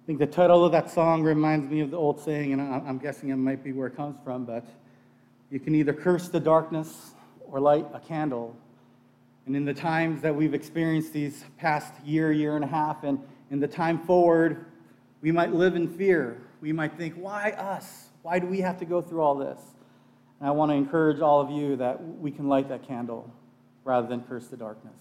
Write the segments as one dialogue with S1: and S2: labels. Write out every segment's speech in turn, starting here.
S1: think the title of that song reminds me of the old saying, and I'm guessing it might be where it comes from, but you can either curse the darkness or light a candle. And in the times that we've experienced these past year and a half, and in the time forward, we might live in fear. We might think, why us? Why do we have to go through all this? And I want to encourage all of you that we can light that candle rather than curse the darkness.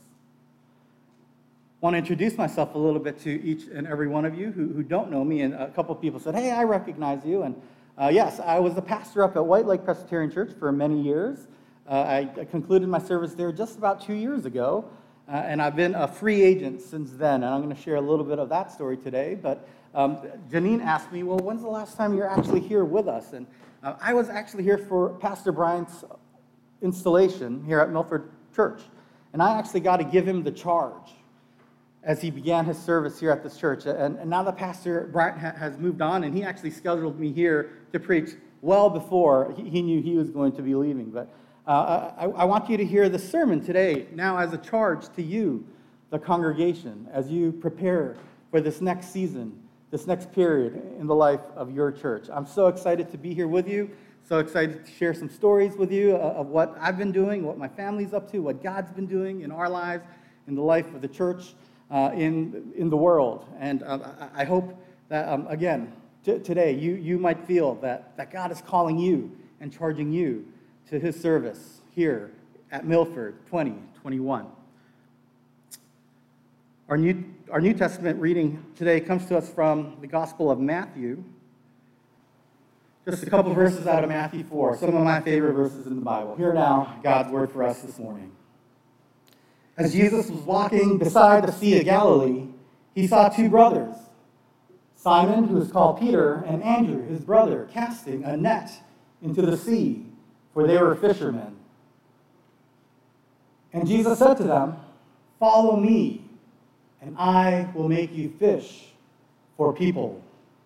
S1: I want to introduce myself a little bit to each and every one of you who don't know me. And a couple of people said, hey, I recognize you. And yes, I was the pastor up at White Lake Presbyterian Church for many years. I concluded my service there just about 2 years ago. And I've been a free agent since then. And I'm going to share a little bit of that story today. But Janine asked me, well, when's the last time you're actually here with us? And I was actually here for Pastor Bryant's installation here at Milford Church. And I actually got to give him the charge as he began his service here at this church. And now that Pastor Bryant has moved on, and he actually scheduled me here to preach well before he knew he was going to be leaving. But I want you to hear the sermon today now as a charge to you, the congregation, as you prepare for this next season, this next period in the life of your church. I'm so excited to be here with you, so excited to share some stories with you of what I've been doing, what my family's up to, what God's been doing in our lives, in the life of the church, in the world. And I hope that, again, today you might feel that God is calling you and charging you to his service here at Milford 2021. Our New Testament reading today comes to us from the Gospel of Matthew. Just a couple verses out of Matthew 4, some of my favorite verses in the Bible. Hear now God's word for us this morning. As Jesus was walking beside the Sea of Galilee, he saw two brothers, Simon, who is called Peter, and Andrew, his brother, casting a net into the sea, for they were fishermen. And Jesus said to them, "Follow me, and I will make you fish for people."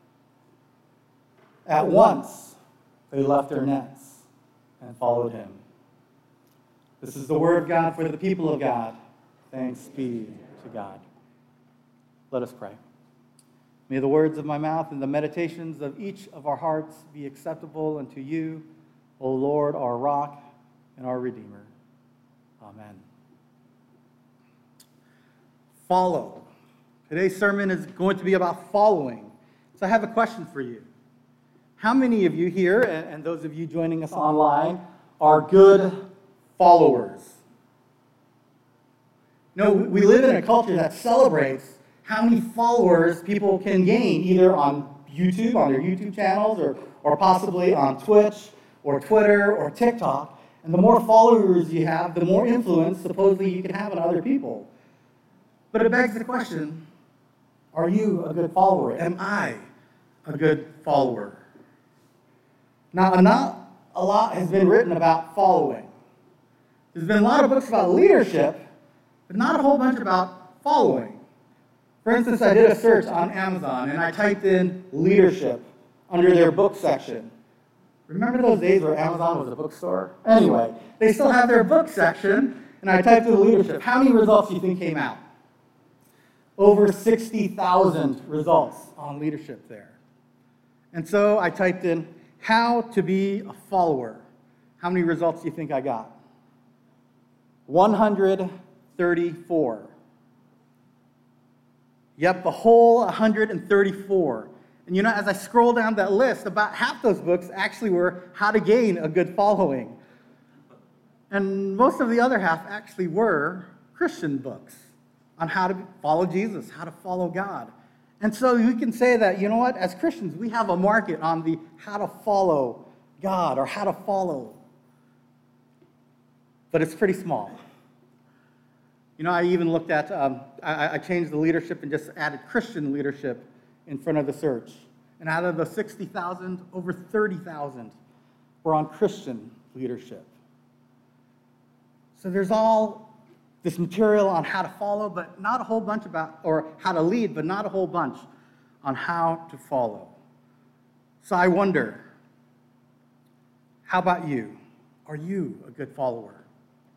S1: At once, they left their nets and followed him. This is the word of God for the people of God. Thanks be to God. Let us pray. May the words of my mouth and the meditations of each of our hearts be acceptable unto you, O Lord, our rock and our Redeemer. Amen. Follow. Today's sermon is going to be about following. So I have a question for you. How many of you here, and those of you joining us online, are good followers? No, we live in a culture that celebrates how many followers people can gain, either on YouTube, on their YouTube channels, or possibly on Twitch, or Twitter, or TikTok. And the more followers you have, the more influence supposedly you can have on other people. But it begs the question, are you a good follower? Am I a good follower? Now, not a lot has been written about following. There's been a lot of books about leadership, but not a whole bunch about following. For instance, I did a search on Amazon, and I typed in leadership under their book section. Remember those days where Amazon was a bookstore? Anyway, they still have their book section, and I typed in leadership. How many results do you think came out? Over 60,000 results on leadership there. And so I typed in how to be a follower. How many results do you think I got? 134. Yep, the whole 134. And you know, as I scroll down that list, about half those books actually were how to gain a good following. And most of the other half actually were Christian books on how to follow Jesus, how to follow God. And so we can say that, you know what, as Christians, we have a market on the how to follow God or how to follow. But it's pretty small. You know, I even looked at, I changed the leadership and just added Christian leadership in front of the search. And out of the 60,000, over 30,000 were on Christian leadership. So there's all this material on how to follow, but not a whole bunch about, or how to lead, but not a whole bunch on how to follow. So I wonder, how about you? Are you a good follower?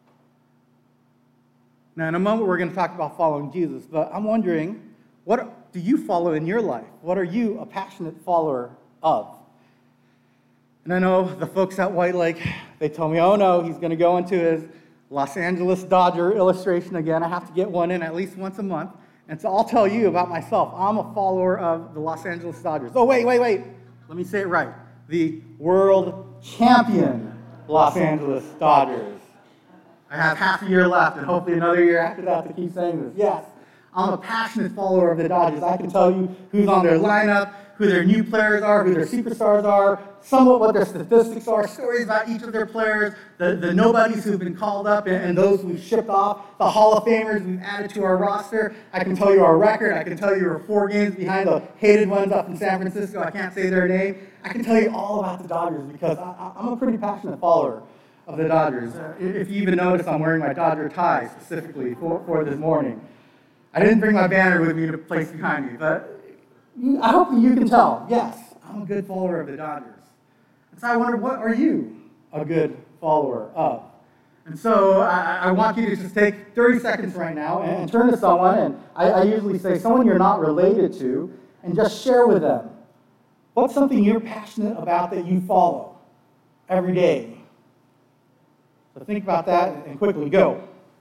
S1: Now, in a moment, we're going to talk about following Jesus, but I'm wondering, what do you follow in your life? What are you a passionate follower of? And I know the folks at White Lake, they told me, oh no, he's going to go into his Los Angeles Dodger illustration again. I have to get one in at least once a month. And so I'll tell you about myself. I'm a follower of the Los Angeles Dodgers. Oh, wait. Let me say it right. The world champion Los Angeles Dodgers. I have half a year left and hopefully another year after that to keep saying this. Yes, I'm a passionate follower of the Dodgers. I can tell you who's on their lineup, who their new players are, who their superstars are, somewhat what their statistics are, stories about each of their players, the nobodies who've been called up and those we've shipped off, the Hall of Famers we've added to our roster. I can tell you our record. I can tell you we're 4 games behind the hated ones up in San Francisco. I can't say their name. I can tell you all about the Dodgers because I'm a pretty passionate follower of the Dodgers. If you even notice, I'm wearing my Dodger tie specifically for this morning. I didn't bring my banner with me to place behind me, but I hope that you can tell, yes, I'm a good follower of the Dodgers. And so I wonder, what are you a good follower of? And so I want you to just take 30 seconds right now and turn to someone, and I usually say someone you're not related to, and just share with them. What's something you're passionate about that you follow every day? So think about that and quickly go.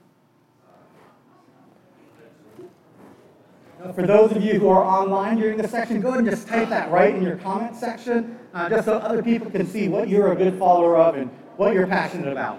S1: For those of you who are online during this section, go ahead and just type that right in your comment section, just so other people can see what you're a good follower of and what you're passionate about.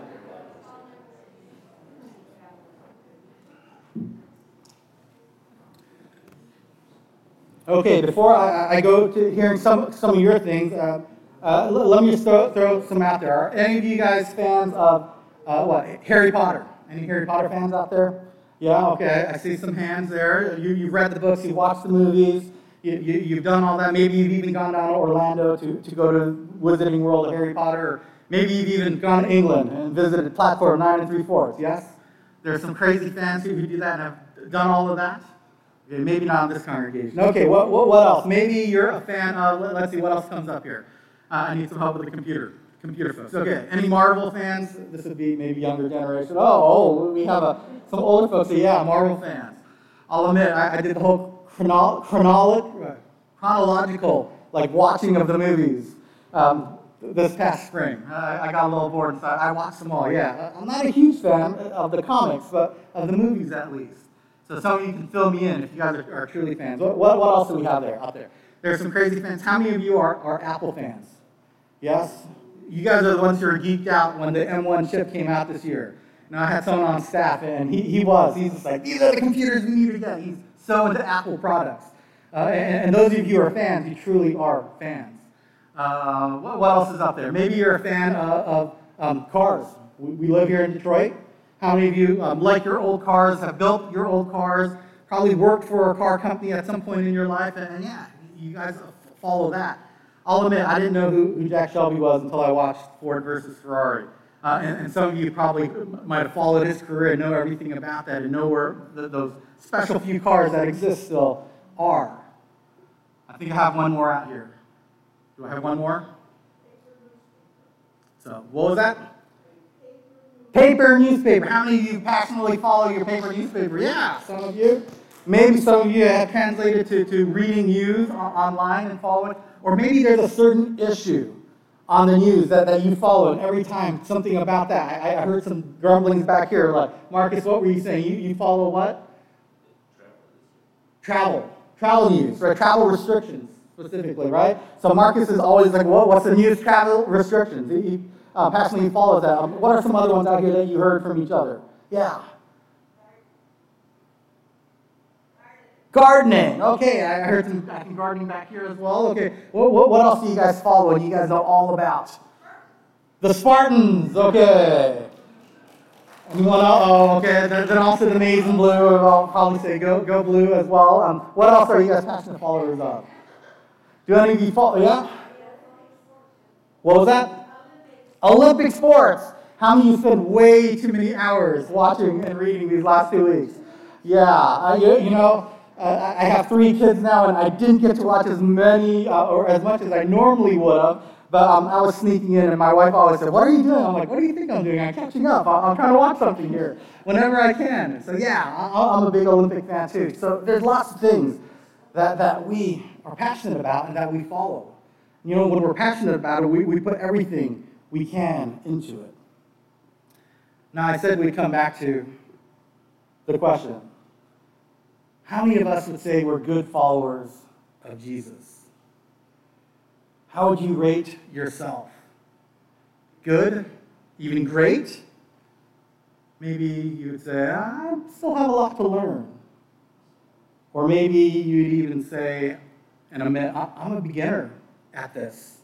S1: Okay, before I go to hearing some of your things, let me just throw some out there. Are any of you guys fans of Harry Potter? Any Harry Potter fans out there? Yeah, okay, I see some hands there. You've read the books, you've watched the movies, you've done all that. Maybe you've even gone down to Orlando to go to Wizarding World of Harry Potter, or maybe you've even gone to England and visited Platform 9 3/4, yes? There's some crazy fans who do that and have done all of that. Okay, maybe not in this congregation. Okay, what else? Maybe you're a fan of, let's see, what else comes up here? I need some help with the computer folks. Okay, any Marvel fans? This would be maybe younger generation. Oh, we have some older folks. So yeah, Marvel fans. I'll admit, I did the whole chronological, like, watching of the movies this past spring. I got a little bored, so I watched them all. Yeah, I'm not a huge fan of the comics, but of the movies at least. So some of you can fill me in if you guys are truly fans. What else do we have out there? There's some crazy fans. How many of you are Apple fans? Yes? You guys are the ones who are geeked out when the M1 chip came out this year. Now, I had someone on staff, and he's just like, these are the computers we need to get. He's so into Apple products. And those of you who are fans, you truly are fans. What else is up there? Maybe you're a fan of cars. We live here in Detroit. How many of you like your old cars, have built your old cars, probably worked for a car company at some point in your life, and yeah, you guys follow that. I'll admit, I didn't know who Jack Shelby was until I watched Ford versus Ferrari. And some of you probably might have followed his career and know everything about that and know where those special few cars that exist still are. I think I have one more out here. Do I have one more? So, what was that? Paper newspaper. How many of you passionately follow your paper newspaper? Yeah, some of you. Maybe some of you have translated to reading news online and following. Or maybe there's a certain issue on the news that you follow, and every time something about that. I heard some grumblings back here, like, Marcus, what were you saying? You follow what? Travel news, right? Travel restrictions, specifically, right? So Marcus is always like, what's the news? Travel restrictions. He passionately follows that. What are some other ones out here that you heard from each other? Yeah. Gardening. Okay, I heard some gardening back here as well. Okay, what else do you guys follow and you guys know all about? The Spartans. Okay. Anyone else? Oh, okay. Then also the Maize and Blue. I'll probably say go Blue as well. What else are you guys passionate followers of? Do any of you follow? Yeah. What was that? Olympic sports. How many of you spend way too many hours watching and reading these last 2 weeks? Yeah, I have 3 kids now, and I didn't get to watch as many or as much as I normally would have, but I was sneaking in, and my wife always said, what are you doing? I'm like, what do you think I'm doing? I'm catching up. I'm trying to watch something here whenever I can. So yeah, I'm a big Olympic fan too. So there's lots of things that we are passionate about and that we follow. You know, when we're passionate about it, we put everything we can into it. Now, I said we'd come back to the question, how many of us would say we're good followers of Jesus? How would you rate yourself? Good? Even great? Maybe you would say, I still have a lot to learn. Or maybe you'd even say and admit, I'm a beginner at this.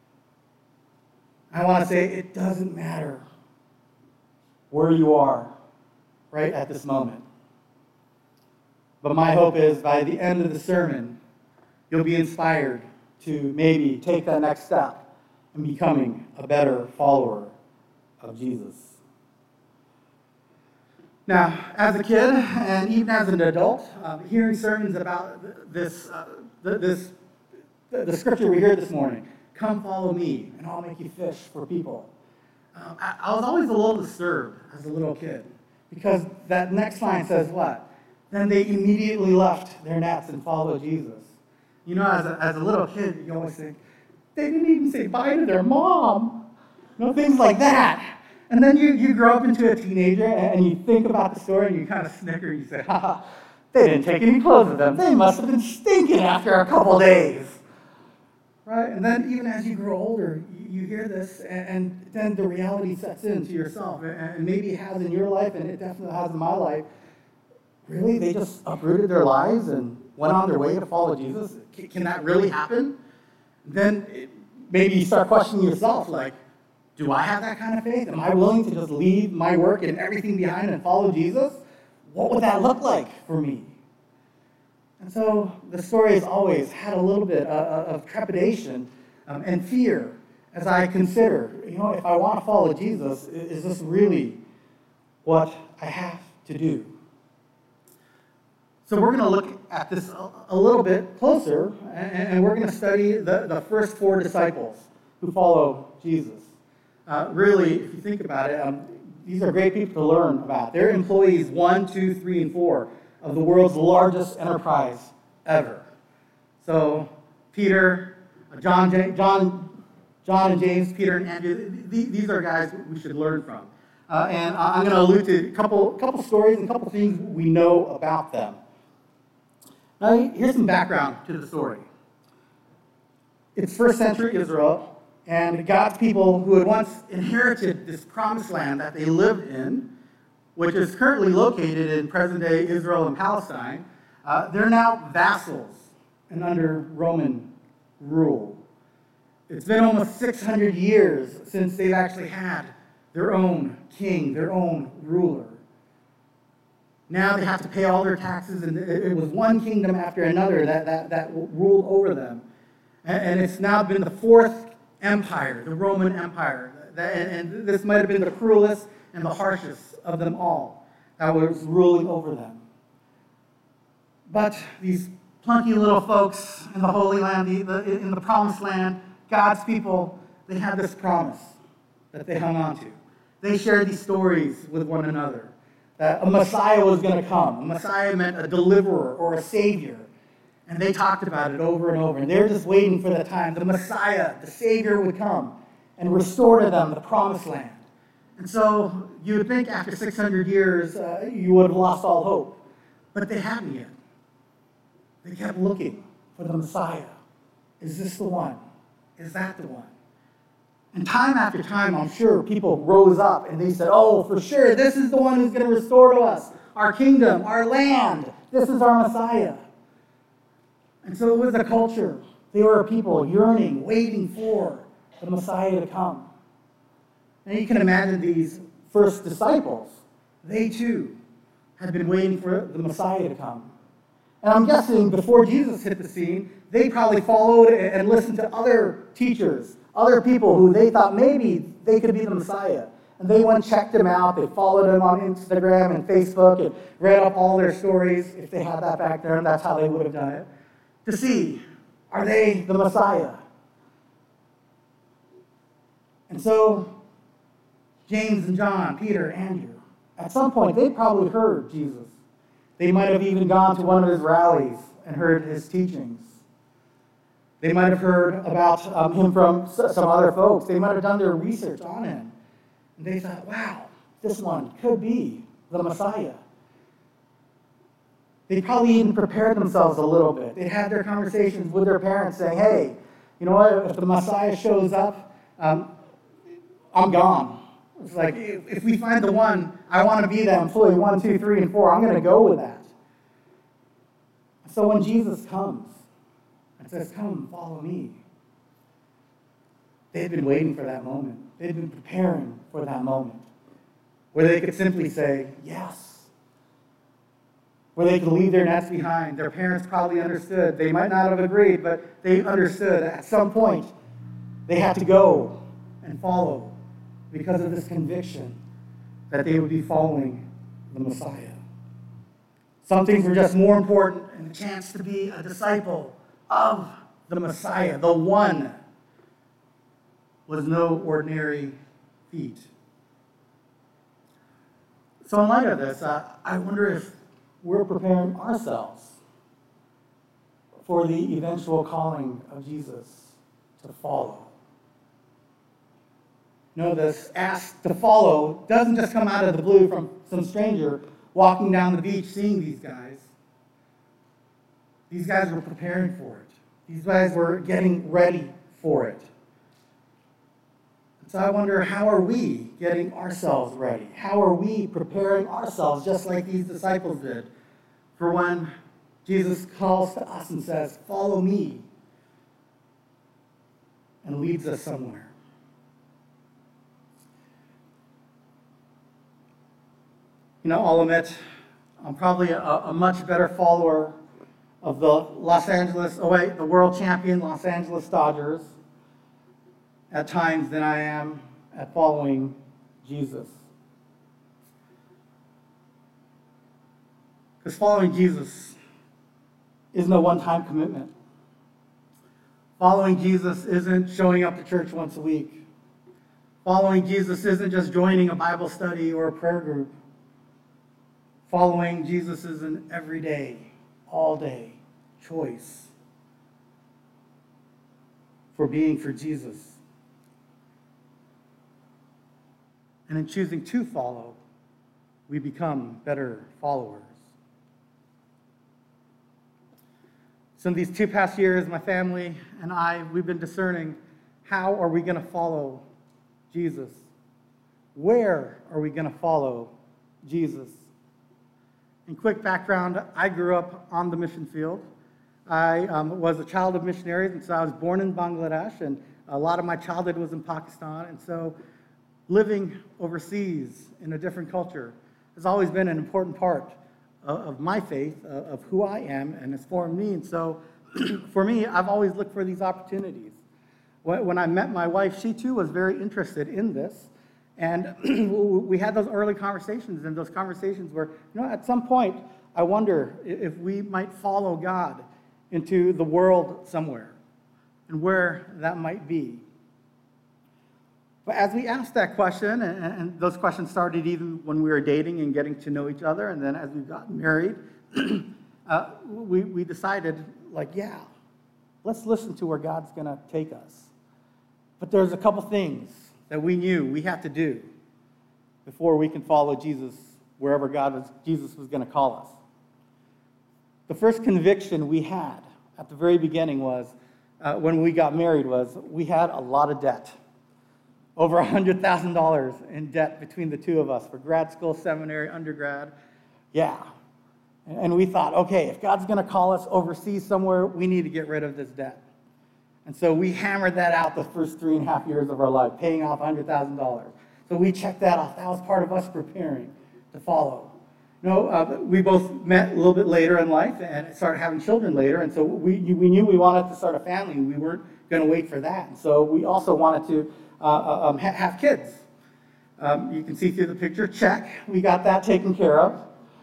S1: I want to say it doesn't matter where you are right at this moment. But my hope is by the end of the sermon, you'll be inspired to maybe take that next step in becoming a better follower of Jesus. Now, as a kid and even as an adult, hearing sermons about the scripture we heard this morning, come follow me and I'll make you fish for people. I was always a little disturbed as a little kid because that next line says what? Then they immediately left their nets and followed Jesus. You know, as a little kid, you always think, they didn't even say bye to their mom. You know, things like that. And then you grow up into a teenager and you think about the story and you kind of snicker and you say, ha, they didn't take any clothes with them. They must have been stinking after a couple days. Right? And then even as you grow older, you hear this and then the reality sets into yourself. And maybe it has in your life and it definitely has in my life. Really? They just uprooted their lives and went on their way to follow Jesus? Can that really happen? Then maybe you start questioning yourself, like, do I have that kind of faith? Am I willing to just leave my work and everything behind and follow Jesus? What would that look like for me? And so the story has always had a little bit of trepidation and fear as I consider, you know, if I want to follow Jesus, is this really what I have to do? So we're going to look at this a little bit closer, and we're going to study the first four disciples who follow Jesus. Really, if you think about it, these are great people to learn about. They're employees 1, 2, 3, and 4 of the world's largest enterprise ever. So Peter, John and James, Peter and Andrew, these are guys we should learn from. And I'm going to allude to a couple stories and a couple things we know about them. Now, here's some background to the story. It's first century Israel. And God's people who had once inherited this promised land that they lived in, which is currently located in present-day Israel and Palestine, they're now vassals and under Roman rule. It's been almost 600 years since they've actually had their own king, their own ruler. Now they have to pay all their taxes, and it was one kingdom after another that ruled over them. And it's now been the fourth empire, the Roman Empire, and this might have been the cruelest and the harshest of them all that was ruling over them. But these plunky little folks in the Holy Land, in the Promised Land, God's people, they had this promise that they hung on to. They shared these stories with one another, that a Messiah was going to come. A Messiah meant a deliverer or a savior. And they talked about it over and over. And they're just waiting for the time the Messiah, the Savior, would come and restore to them the promised land. And so you would think after 600 years, you would have lost all hope. But they hadn't yet. They kept looking for the Messiah. Is this the one? Is that the one? And time after time, I'm sure people rose up and they said, oh, for sure, this is the one who's going to restore to us our kingdom, our land. This is our Messiah. And so it was a culture. They were a people yearning, waiting for the Messiah to come. And you can imagine these first disciples. They too had been waiting for the Messiah to come. And I'm guessing before Jesus hit the scene, they probably followed and listened to other teachers, other people who they thought maybe they could be the Messiah. And they went and checked him out. They followed him on Instagram and Facebook and read up all their stories. If they had that back there, and that's how they would have done it. To see, are they the Messiah? And so, James and John, Peter, Andrew, at some point, they probably heard Jesus. They might have even gone to one of his rallies and heard his teachings. They might have heard about him from some other folks. They might have done their research on him. And they thought, wow, this one could be the Messiah. They probably even prepared themselves a little bit. They had their conversations with their parents saying, hey, you know what, if the Messiah shows up, I'm gone. It's like, if we find the one, I want to be that employee 1, 2, 3, and 4. I'm going to go with that. So when Jesus comes and says, come, follow me, they had been waiting for that moment. They had been preparing for that moment where they could simply say, yes. Where they could leave their nets behind. Their parents probably understood. They might not have agreed, but they understood at some point they had to go and follow because of this conviction that they would be following the Messiah. Some things were just more important, and the chance to be a disciple of the Messiah, the one, was no ordinary feat. So in light of this, I wonder if we're preparing ourselves for the eventual calling of Jesus to follow. No, this ask to follow doesn't just come out of the blue from some stranger walking down the beach seeing these guys. These guys were preparing for it. These guys were getting ready for it. So I wonder, how are we getting ourselves ready? How are we preparing ourselves, just like these disciples did, for when Jesus calls to us and says, follow me, and leads us somewhere? You know, I'll admit, I'm probably a much better follower of the the world champion Los Angeles Dodgers at times than I am at following Jesus. Because following Jesus isn't a one-time commitment. Following Jesus isn't showing up to church once a week. Following Jesus isn't just joining a Bible study or a prayer group. Following Jesus is an everyday, all-day choice for being for Jesus. And in choosing to follow, we become better followers. So in these 2 past years, my family and I, we've been discerning, how are we going to follow Jesus? Where are we going to follow Jesus? In quick background, I grew up on the mission field. I was a child of missionaries, and so I was born in Bangladesh, and a lot of my childhood was in Pakistan, and so living overseas in a different culture has always been an important part of my faith, of who I am, and has formed me. And so for me, I've always looked for these opportunities. When I met my wife, she too was very interested in this. And we had those early conversations, and those conversations where, you know, at some point, I wonder if we might follow God into the world somewhere, and where that might be. But as we asked that question, and those questions started even when we were dating and getting to know each other, and then as we got married, we decided, like, yeah, let's listen to where God's going to take us. But there's a couple things that we knew we had to do before we can follow Jesus wherever Jesus was going to call us. The first conviction we had at the very beginning was, when we got married, was we had a lot of debt. Over $100,000 in debt between the two of us for grad school, seminary, undergrad. Yeah. And we thought, okay, if God's going to call us overseas somewhere, we need to get rid of this debt. And so we hammered that out the first 3.5 years of our life, paying off $100,000. So we checked that off. That was part of us preparing to follow. You know, we both met a little bit later in life and started having children later. And so we knew we wanted to start a family. We weren't going to wait for that. And so we also wanted to have kids. You can see through the picture, check. We got that taken care of.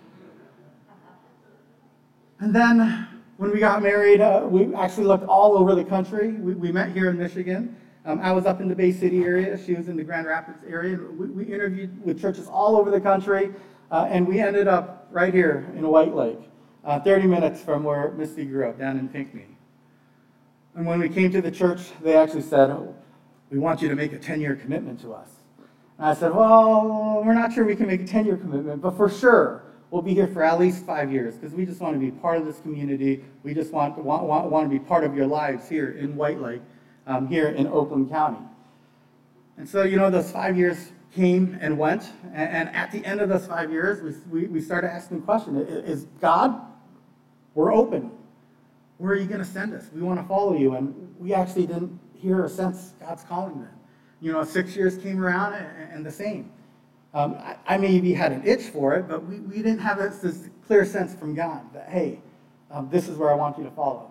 S1: And then when we got married, we actually looked all over the country. We met here in Michigan. I was up in the Bay City area. She was in the Grand Rapids area. We interviewed with churches all over the country, and we ended up right here in White Lake. 30 minutes from where Misty grew up, down in Pinckney. And when we came to the church, they actually said, "Oh, we want you to make a 10-year commitment to us." And I said, "Well, we're not sure we can make a 10-year commitment, but for sure, we'll be here for at least 5 years because we just want to be part of this community. We just want to be part of your lives here in White Lake, here in Oakland County." And so, those 5 years came and went, and at the end of those 5 years, we started asking the question, is God, we're open. Where are you going to send us? We want to follow you. And we actually didn't hear or sense God's calling then. 6 years came around and the same. I maybe had an itch for it, but we didn't have this clear sense from God that, hey, this is where I want you to follow.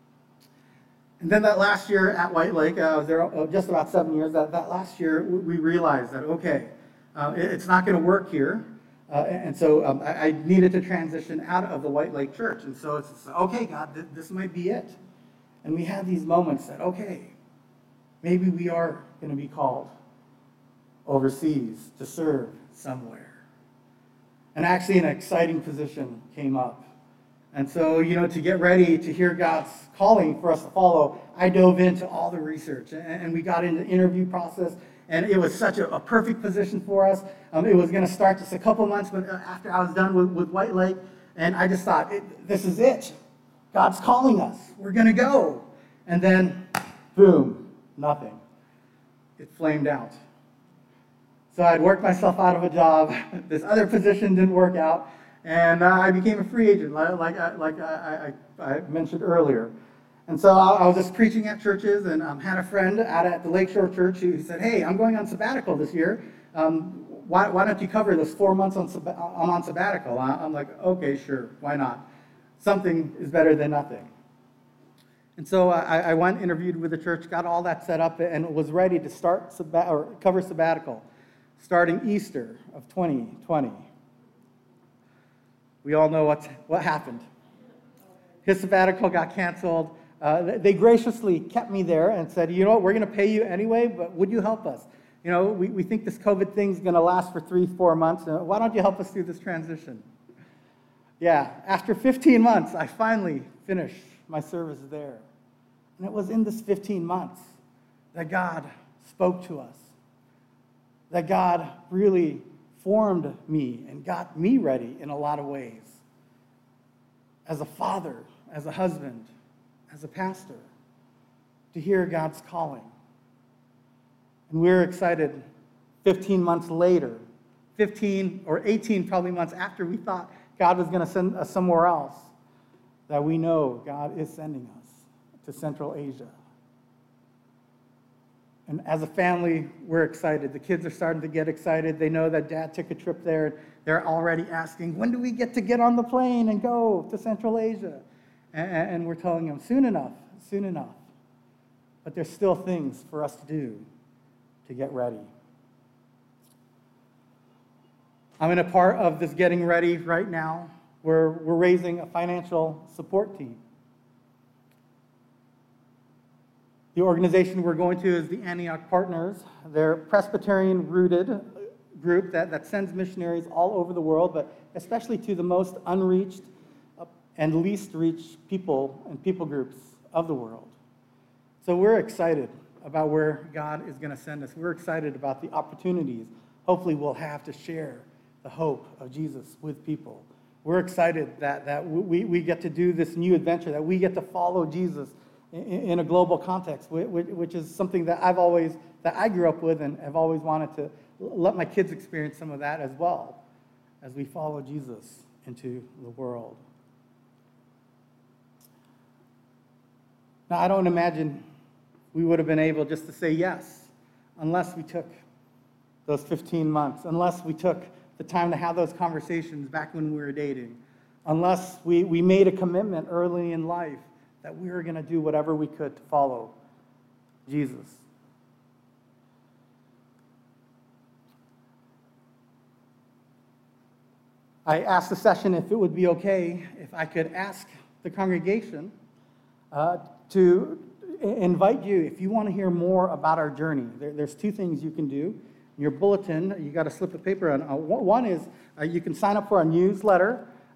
S1: And then that last year at White Lake, I was there just about 7 years, that last year we realized that, okay, it's not going to work here. And so I needed to transition out of the White Lake Church. And so it's, okay, God, this might be it. And we had these moments that, okay, maybe we are going to be called overseas to serve somewhere. And actually an exciting position came up. And so, to get ready to hear God's calling for us to follow, I dove into all the research. And we got into the interview process. And it was such a perfect position for us. It was going to start just a couple months after I was done with White Lake. And I just thought, this is it. God's calling us. We're going to go. And then, boom, nothing. It flamed out. So I'd worked myself out of a job. This other position didn't work out. And I became a free agent, like I mentioned earlier. And so I was just preaching at churches and had a friend out at the Lakeshore Church who said, "Hey, I'm going on sabbatical this year. Why don't you cover this 4 months I'm on sabbatical?" I'm like, okay, sure, why not? Something is better than nothing. And so I went, interviewed with the church, got all that set up, and was ready to start cover sabbatical, starting Easter of 2020. We all know what happened. His sabbatical got canceled. They graciously kept me there and said, "You know what, we're going to pay you anyway, but would you help us? We think this COVID thing's going to last for 3-4 months. Why don't you help us through this transition?" Yeah, after 15 months, I finally finished my service there. And it was in this 15 months that God spoke to us, that God really formed me and got me ready in a lot of ways. As a father, as a husband, as a pastor, to hear God's calling. And we're excited 15 months later, 15 or 18 probably months after we thought God was going to send us somewhere else, that we know God is sending us to Central Asia. And as a family, we're excited. The kids are starting to get excited. They know that Dad took a trip there. They're already asking, when do we get on the plane and go to Central Asia? And we're telling them, soon enough, soon enough. But there's still things for us to do to get ready. I'm in a part of this getting ready right now where we're raising a financial support team. The organization we're going to is the Antioch Partners. They're a Presbyterian-rooted group that sends missionaries all over the world, but especially to the most unreached and least reached people and people groups of the world. So we're excited about where God is going to send us. We're excited about the opportunities hopefully we'll have to share the hope of Jesus with people. We're excited that we get to do this new adventure, that we get to follow Jesus in a global context, which is something that I grew up with and have always wanted to let my kids experience some of that as well, as we follow Jesus into the world. Now, I don't imagine we would have been able just to say yes unless we took those 15 months, unless we took the time to have those conversations back when we were dating, unless we made a commitment early in life that we were going to do whatever we could to follow Jesus. I asked the session if it would be okay if I could ask the congregation to invite you, if you want to hear more about our journey. There's two things you can do. In your bulletin, you got a slip of paper on. One is you can sign up for a newsletter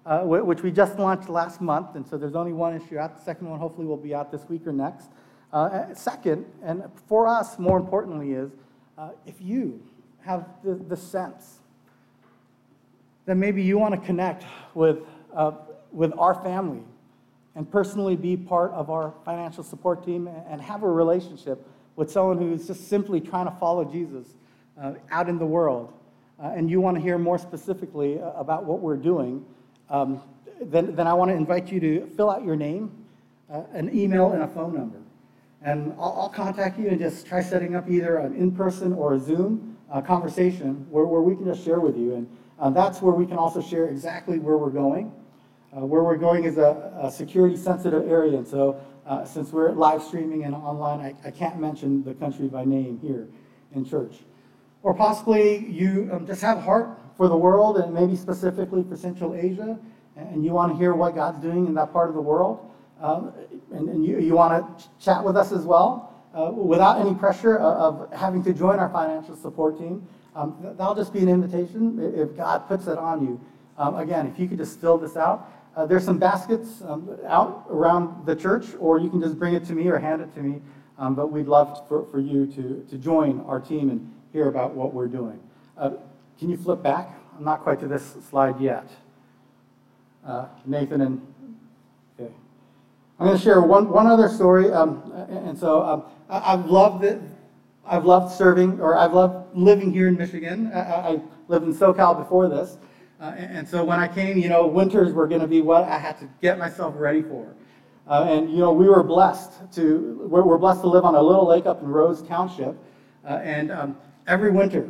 S1: which we just launched last month, and so there's only one issue out. The second one hopefully will be out this week or next. Second, and for us more importantly, is if you have the sense that maybe you want to connect with our family and personally be part of our financial support team and have a relationship with someone who's just simply trying to follow Jesus out in the world, and you want to hear more specifically about what we're doing, then I want to invite you to fill out your name, an email, and a phone number. And I'll contact you and just try setting up either an in-person or a Zoom conversation where we can just share with you. And that's where we can also share exactly where we're going. Where we're going is a security-sensitive area, and so since we're live streaming and online, I can't mention the country by name here in church. Or possibly you just have a heart for the world, and maybe specifically for Central Asia, and you want to hear what God's doing in that part of the world, and you want to chat with us as well, without any pressure of having to join our financial support team. That'll just be an invitation if God puts it on you. Again, if you could just fill this out. There's some baskets out around the church, or you can just bring it to me or hand it to me. But we'd love for you to join our team and hear about what we're doing. Can you flip back? I'm not quite to this slide yet. Nathan and... Okay. I'm going to share one other story. I've loved it. I've loved serving, or I've loved living here in Michigan. I lived in SoCal before this. And so when I came, winters were going to be what I had to get myself ready for. We were blessed we're blessed to live on a little lake up in Rose Township. Every winter,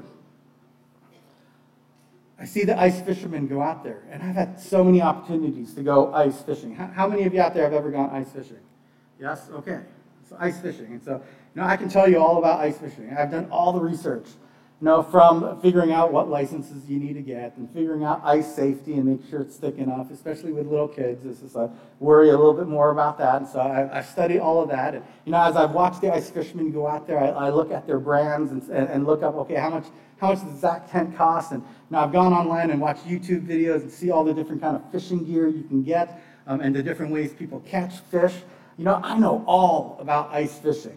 S1: I see the ice fishermen go out there. And I've had so many opportunities to go ice fishing. How many of you out there have ever gone ice fishing? Yes? Okay. So ice fishing. And so, I can tell you all about ice fishing. I've done all the research. From figuring out what licenses you need to get and figuring out ice safety and make sure it's thick enough, especially with little kids. I worry a little bit more about that. And so I study all of that. And, as I've watched the ice fishermen go out there, I look at their brands and look up, okay, how much does that tent cost? And I've gone online and watched YouTube videos and see all the different kind of fishing gear you can get and the different ways people catch fish. I know all about ice fishing.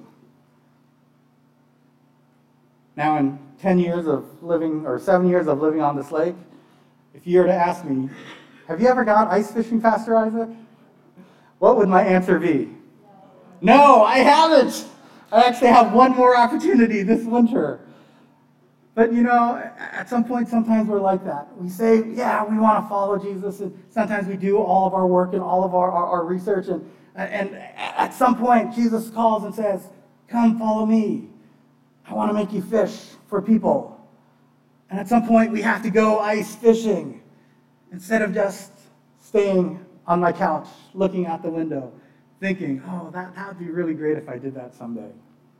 S1: Now, in 10 years of living, or 7 years of living on this lake, if you were to ask me, have you ever gone ice fishing, Pastor Isaac? What would my answer be? No, I haven't. I actually have one more opportunity this winter. But, at some point, sometimes we're like that. We say, yeah, we want to follow Jesus, and sometimes we do all of our work and all of our research, and at some point, Jesus calls and says, come follow me. I want to make you fish for people. And at some point, we have to go ice fishing instead of just staying on my couch, looking out the window, thinking, oh, that would be really great if I did that someday.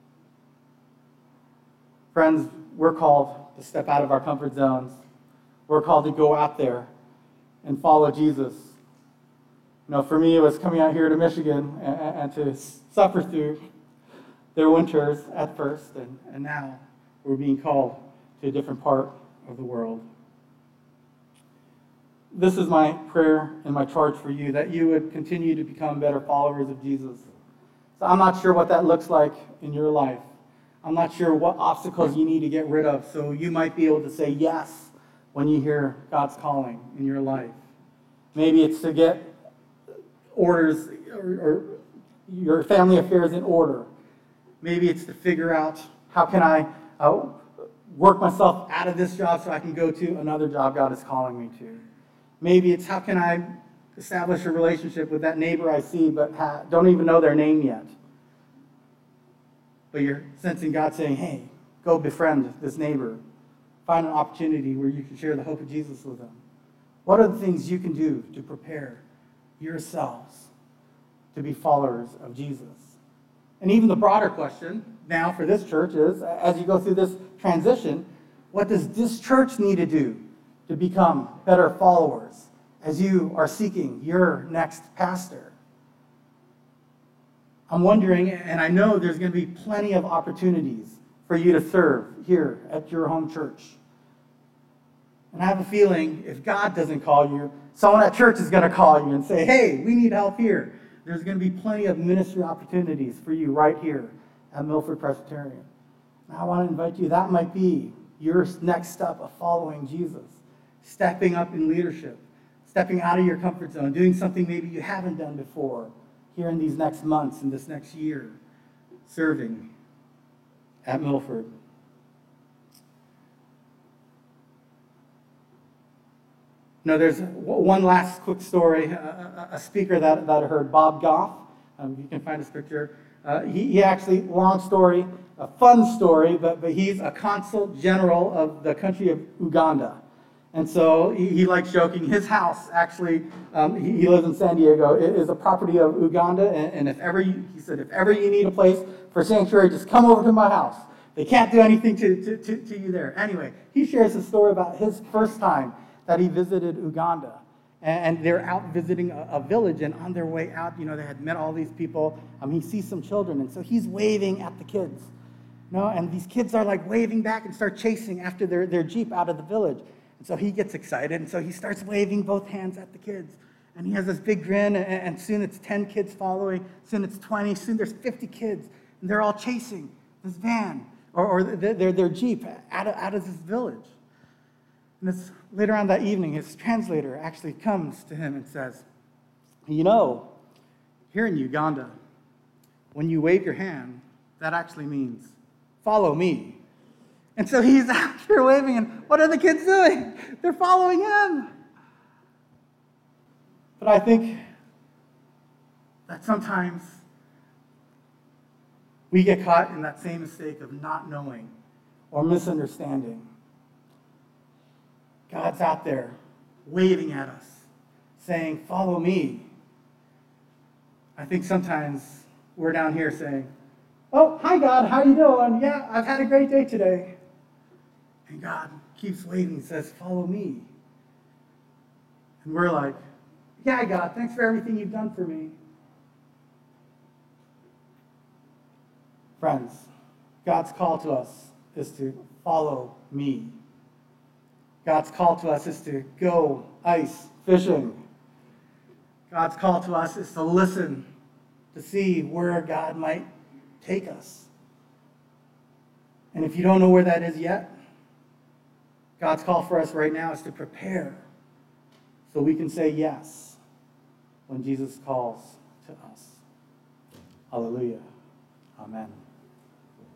S1: Friends, we're called to step out of our comfort zones. We're called to go out there and follow Jesus. For me, it was coming out here to Michigan and to suffer through their winters at first, and now we're being called to a different part of the world. This is my prayer and my charge for you, that you would continue to become better followers of Jesus. So I'm not sure what that looks like in your life. I'm not sure what obstacles you need to get rid of so you might be able to say yes when you hear God's calling in your life. Maybe it's to get orders or your family affairs in order. Maybe it's to figure out how can I work myself out of this job so I can go to another job God is calling me to. Maybe it's how can I establish a relationship with that neighbor I see but don't even know their name yet. But you're sensing God saying, hey, go befriend this neighbor. Find an opportunity where you can share the hope of Jesus with them. What are the things you can do to prepare yourselves to be followers of Jesus? And even the broader question now for this church is, as you go through this transition, what does this church need to do to become better followers as you are seeking your next pastor? I'm wondering, and I know there's going to be plenty of opportunities for you to serve here at your home church. And I have a feeling if God doesn't call you, Someone at church is going to call you and say, hey, we need help here. There's going to be plenty of ministry opportunities for you right here at Milford Presbyterian. Now I want to invite you, that might be your next step of following Jesus, stepping up in leadership, stepping out of your comfort zone, doing something maybe you haven't done before here in these next months, in this next year, serving at Milford. No, there's one last quick story. A speaker that I heard, Bob Goff, you can find his picture. He actually, long story, a fun story, but he's a consul general of the country of Uganda. And so he likes joking. His house, actually, he lives in San Diego, is a property of Uganda. And if ever you need a place for sanctuary, just come over to my house. They can't do anything to you there. Anyway, he shares a story about his first time that he visited Uganda. And they're out visiting a village, and on their way out, they had met all these people. He sees some children, and so he's waving at the kids. And these kids are like waving back and start chasing after their Jeep out of the village. And so he gets excited, and so he starts waving both hands at the kids. And he has this big grin, and soon it's 10 kids following, soon it's 20, soon there's 50 kids, and they're all chasing this van, or their Jeep out of this village. And it's later on that evening, his translator actually comes to him and says, here in Uganda, when you wave your hand, that actually means, follow me. And so he's out here waving, and what are the kids doing? They're following him. But I think that sometimes we get caught in that same mistake of not knowing or misunderstanding. God's out there waving at us, saying, follow me. I think sometimes we're down here saying, oh, hi God, how you doing? Yeah, I've had a great day today. And God keeps waving and says, follow me. And we're like, yeah, God, thanks for everything you've done for me. Friends, God's call to us is to follow me. God's call to us is to go ice fishing. God's call to us is to listen, to see where God might take us. And if you don't know where that is yet, God's call for us right now is to prepare so we can say yes when Jesus calls to us. Hallelujah. Amen.